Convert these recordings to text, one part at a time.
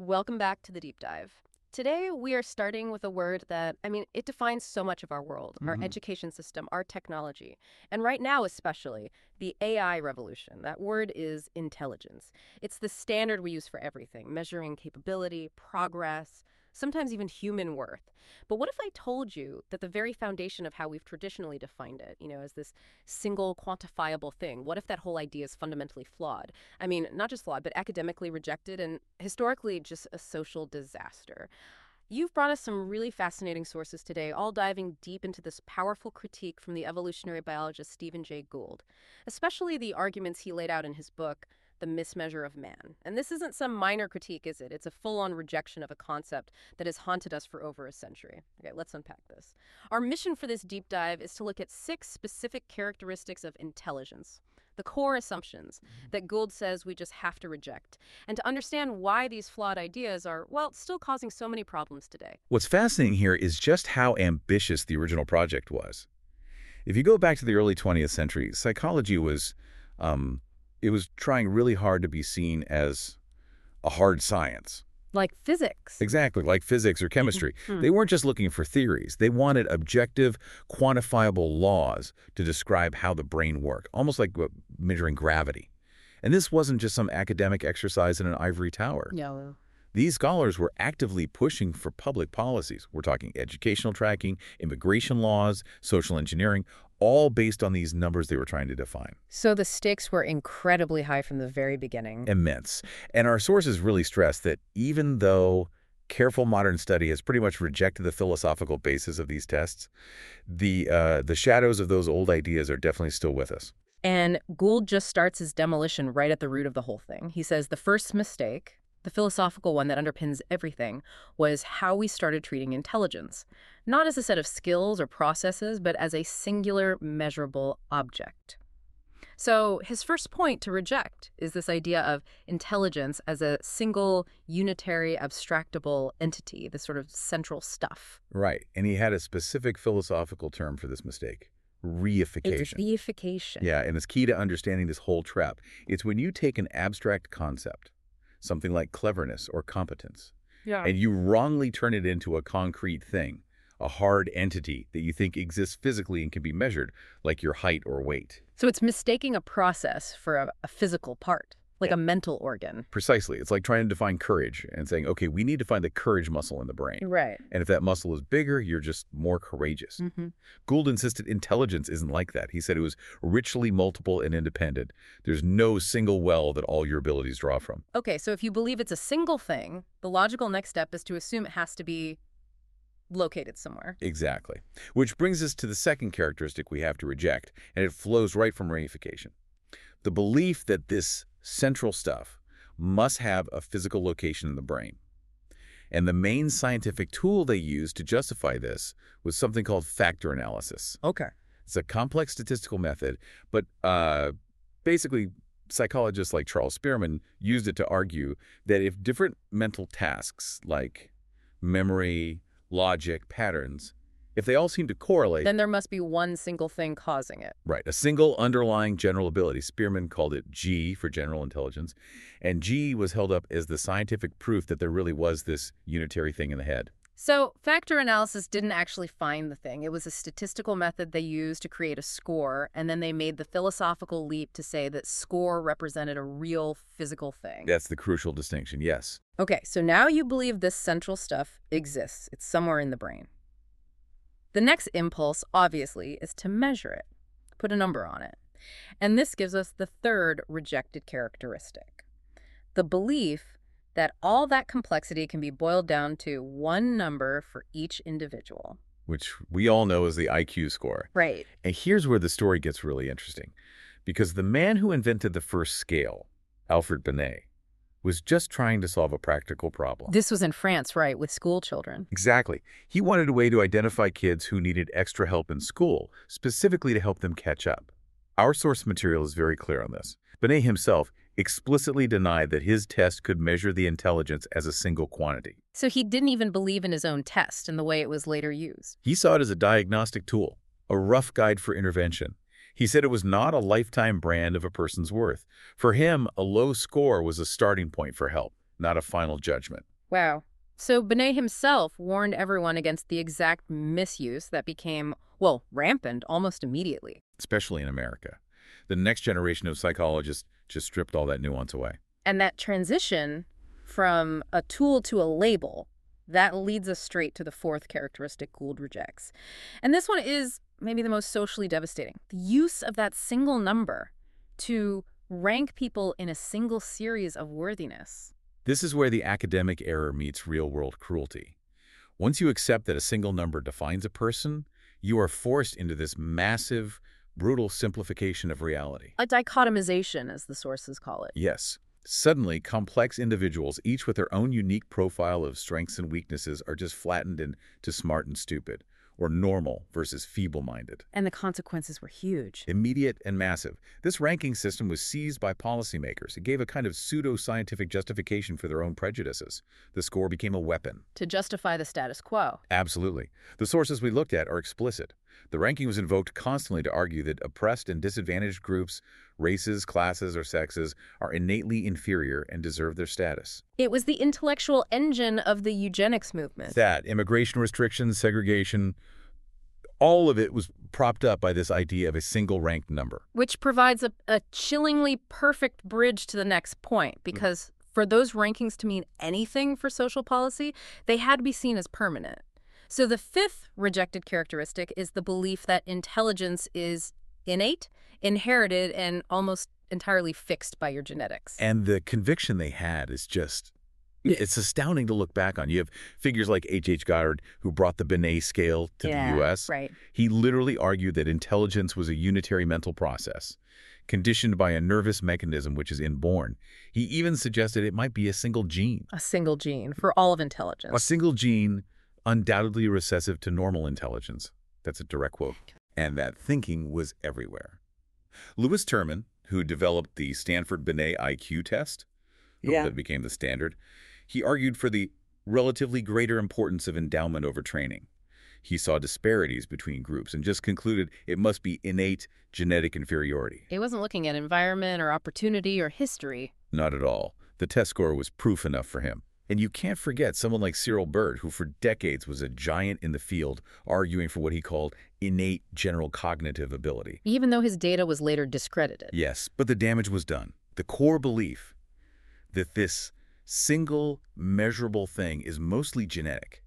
Welcome back to the deep dive. Today, we are starting with a word that, it defines so much of our world, our hmm education system, our technology. And right now, especially, the AI revolution. That word is intelligence. It's the standard we use for everything, measuring capability, progress, sometimes even human worth. But what if I told you that the very foundation of how we've traditionally defined it, as this single quantifiable thing, what if that whole idea is fundamentally flawed? Not just flawed, but academically rejected and historically just a social disaster. You've brought us some really fascinating sources today, all diving deep into this powerful critique from the evolutionary biologist Stephen Jay Gould, especially the arguments he laid out in his book, The Mismeasure of Man. And this isn't some minor critique, is it? It's a full on rejection of a concept that has haunted us for over a century. Okay, let's unpack this. Our mission for this deep dive is to look at 6 specific characteristics of intelligence, the core assumptions that Gould says we just have to reject, and to understand why these flawed ideas are, well, still causing so many problems today. What's fascinating here is just how ambitious the original project was. If you go back to the early 20th century, psychology um, it was trying really hard to be seen as a hard science. Like physics. Exactly, like physics or chemistry. Hmm. They weren't just looking for theories. They wanted objective, quantifiable laws to describe how the brain worked, almost like measuring gravity. And this wasn't just some academic exercise in an ivory tower. No. These scholars were actively pushing for public policies. We're talking educational tracking, immigration laws, social engineering, all based on these numbers they were trying to define. So the stakes were incredibly high from the very beginning. Immense. And our sources really stress that even though careful modern study has pretty much rejected the philosophical basis of these tests, the shadows of those old ideas are definitely still with us. And Gould just starts his demolition right at the root of the whole thing. He says the first mistake, the philosophical one that underpins everything, was how we started treating intelligence, not as a set of skills or processes, but as a singular, measurable object. So his first point to reject is this idea of intelligence as a single, unitary, abstractable entity, this sort of central stuff. Right. And he had a specific philosophical term for this mistake: It's reification. deification. Yeah, and it's key to understanding this whole trap. It's when you take an abstract concept, something like cleverness or competence, Yeah. and you wrongly turn it into a concrete thing, a hard entity that you think exists physically and can be measured, like your height or weight. So it's mistaking a process for a physical part, like Yeah. a mental organ. Precisely. It's like trying to define courage and saying, okay, we need to find the courage muscle in the brain. Right. And if that muscle is bigger, you're just more courageous. Hmm. Gould insisted intelligence isn't like that. He said it was richly multiple and independent. There's no single well that all your abilities draw from. Okay, so if you believe it's a single thing, the logical next step is to assume it has to be located somewhere. Exactly. Which brings us to the second characteristic we have to reject, and it flows right from reification. The belief that this central stuff must have a physical location in the brain. And the main scientific tool they used to justify this was something called factor analysis. Okay. It's a complex statistical method, but basically psychologists like Charles Spearman used it to argue that if different mental tasks like memory, logic, patterns, if they all seem to correlate, Then there must be one single thing causing it. right, a single underlying general ability, Spearman called it G for general intelligence, and G was held up as the scientific proof that there really was this unitary thing in the head. So factor analysis didn't actually find the thing. It was a statistical method they used to create a score, and then they made the philosophical leap to say that score represented a real physical thing. That's the crucial distinction, yes. Okay, so now you believe this central stuff exists. It's somewhere in the brain. The next impulse, obviously, is to measure it, put a number on it. And this gives us the third rejected characteristic, the belief that all that complexity can be boiled down to one number for each individual. Which we all know is the IQ score. Right. And here's where the story gets really interesting, because the man who invented the first scale, Alfred Binet, was just trying to solve a practical problem. This was in France, right, with school children. Exactly. He wanted a way to identify kids who needed extra help in school, specifically to help them catch up. Our source material is very clear on this. Binet himself explicitly denied that his test could measure the intelligence as a single quantity. So he didn't even believe in his own test and the way it was later used. He saw it as a diagnostic tool, a rough guide for intervention. He said it was not a lifetime brand of a person's worth. For him, a low score was a starting point for help, not a final judgment. Wow. So Binet himself warned everyone against the exact misuse that became, well, rampant almost immediately. especially in America. The next generation of psychologists just stripped all that nuance away. And that transition from a tool to a label, that leads us straight to the fourth characteristic Gould rejects. And this one is maybe the most socially devastating. The use of that single number to rank people in a single series of worthiness. This is where the academic error meets real-world cruelty. Once you accept that a single number defines a person, you are forced into this massive, brutal simplification of reality. A dichotomization, as the sources call it. Yes. Suddenly, complex individuals, each with their own unique profile of strengths and weaknesses, are just flattened into smart and stupid, or normal versus feeble-minded. And the consequences were huge. Immediate and massive. This ranking system was seized by policymakers. It gave a kind of pseudo-scientific justification for their own prejudices. The score became a weapon. To justify the status quo. Absolutely. The sources we looked at are explicit. The ranking was invoked constantly to argue that oppressed and disadvantaged groups, races, classes, or sexes, are innately inferior and deserve their status. It was the intellectual engine of the eugenics movement. That, immigration restrictions, segregation, all of it was propped up by this idea of a single ranked number. Which provides a chillingly perfect bridge to the next point, because for those rankings to mean anything for social policy, they had to be seen as permanent. So the fifth rejected characteristic is the belief that intelligence is innate, inherited, and almost entirely fixed by your genetics. And the conviction they had is just, it's astounding to look back on. You have figures like H.H. Goddard, who brought the Binet scale to the U.S. Right. He literally argued that intelligence was a unitary mental process, conditioned by a nervous mechanism which is inborn. He even suggested it might be a single gene. A single gene for all of intelligence. A single gene, undoubtedly recessive to normal intelligence. That's a direct quote. And that thinking was everywhere. Lewis Terman, who developed the Stanford Binet IQ test, that became the standard, he argued for the relatively greater importance of endowment over training. He saw disparities between groups and just concluded it must be innate genetic inferiority. He wasn't looking at environment or opportunity or history. Not at all. The test score was proof enough for him. And you can't forget someone like Cyril Bird, who for decades was a giant in the field, arguing for what he called innate general cognitive ability. Even though his data was later discredited. Yes, but the damage was done. The core belief that this single measurable thing is mostly genetic,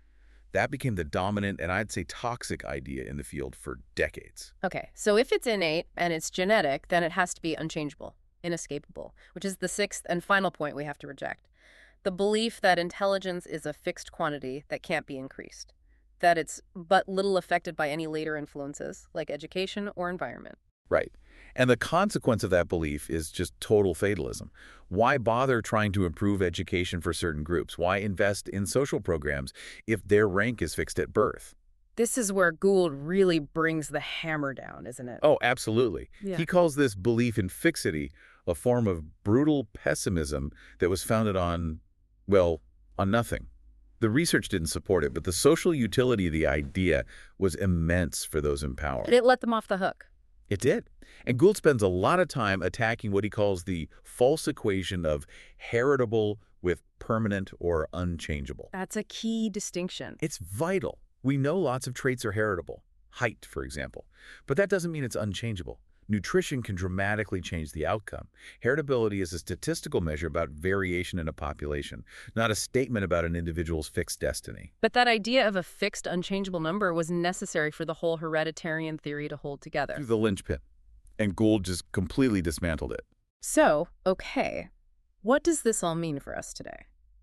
that became the dominant and I'd say toxic idea in the field for decades. Okay, so if it's innate and it's genetic, then it has to be unchangeable, inescapable, which is the sixth and final point we have to reject. The belief that intelligence is a fixed quantity that can't be increased, that it's but little affected by any later influences, like education or environment. Right. And the consequence of that belief is just total fatalism. Why bother trying to improve education for certain groups? Why invest in social programs if their rank is fixed at birth? This is where Gould really brings the hammer down, isn't it? Oh, absolutely. Yeah. He calls this belief in fixity a form of brutal pessimism that was founded on, well, on nothing. The research didn't support it, but the social utility of the idea was immense for those in power. It let them off the hook. It did. And Gould spends a lot of time attacking what he calls the false equation of heritable with permanent or unchangeable. That's a key distinction. It's vital. We know lots of traits are heritable. Height, for example. But that doesn't mean it's unchangeable. Nutrition can dramatically change the outcome. Heritability is a statistical measure about variation in a population, not a statement about an individual's fixed destiny. But that idea of a fixed, unchangeable number was necessary for the whole hereditarian theory to hold together. Through the linchpin. And Gould just completely dismantled it. So, okay, what does this all mean for us today?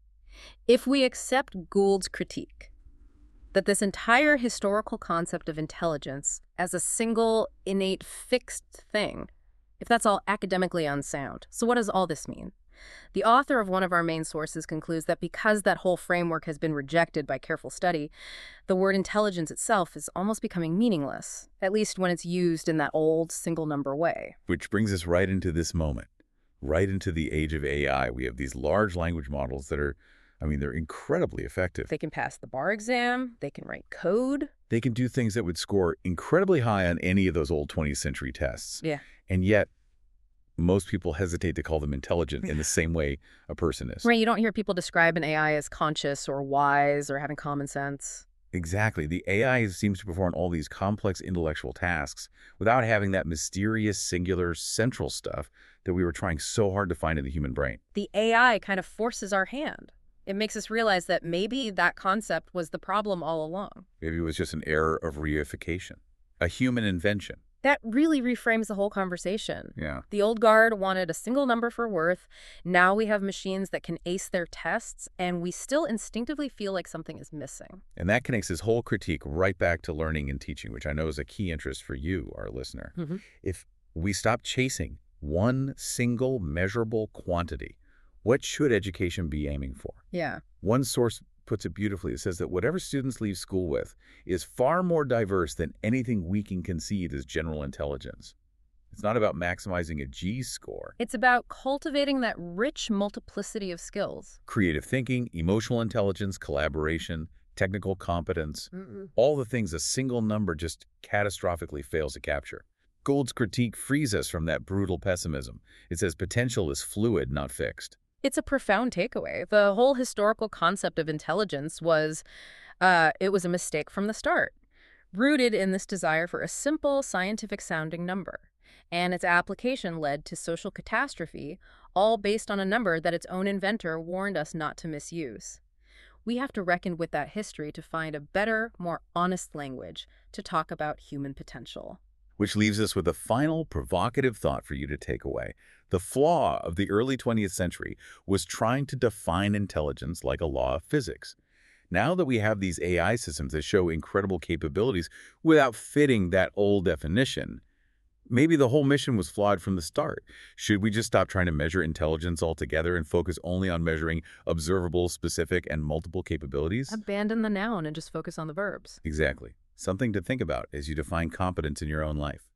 If we accept Gould's critique, that this entire historical concept of intelligence as a single, innate, fixed thing, if that's all academically unsound, so what does all this mean? The author of one of our main sources concludes that because that whole framework has been rejected by careful study, the word intelligence itself is almost becoming meaningless, at least when it's used in that old single-number way. Which brings us right into this moment, right into the age of AI. We have these large language models that are, they're incredibly effective. They can pass the bar exam, they can write code. They can do things that would score incredibly high on any of those old 20th century tests. Yeah. And yet, most people hesitate to call them intelligent in the same way a person is. Right, you don't hear people describe an AI as conscious or wise or having common sense. Exactly. The AI seems to perform all these complex intellectual tasks without having that mysterious, singular, central stuff that we were trying so hard to find in the human brain. The AI kind of forces our hand. It makes us realize that maybe that concept was the problem all along. Maybe it was just an error of reification, a human invention. That really reframes the whole conversation. Yeah. The old guard wanted a single number for worth. Now we have machines that can ace their tests, and we still instinctively feel like something is missing. And that connects his whole critique right back to learning and teaching, which I know is a key interest for you, our listener. Mm-hmm. If we stop chasing one single measurable quantity, what should education be aiming for? Yeah. One source puts it beautifully. It says that whatever students leave school with is far more diverse than anything we can conceive as general intelligence. It's not about maximizing a G score. It's about cultivating that rich multiplicity of skills. Creative thinking, emotional intelligence, collaboration, technical competence, all the things a single number just catastrophically fails to capture. Gould's critique frees us from that brutal pessimism. It says potential is fluid, not fixed. It's a profound takeaway. The whole historical concept of intelligence was, it was a mistake from the start, rooted in this desire for a simple, scientific-sounding number. And its application led to social catastrophe, all based on a number that its own inventor warned us not to misuse. We have to reckon with that history to find a better, more honest language to talk about human potential. Which leaves us with a final provocative thought for you to take away. The flaw of the early 20th century was trying to define intelligence like a law of physics. Now that we have these AI systems that show incredible capabilities without fitting that old definition, maybe the whole mission was flawed from the start. Should we just stop trying to measure intelligence altogether and focus only on measuring observable, specific, and multiple capabilities? Abandon the noun and just focus on the verbs. Exactly. Something to think about as you define competence in your own life.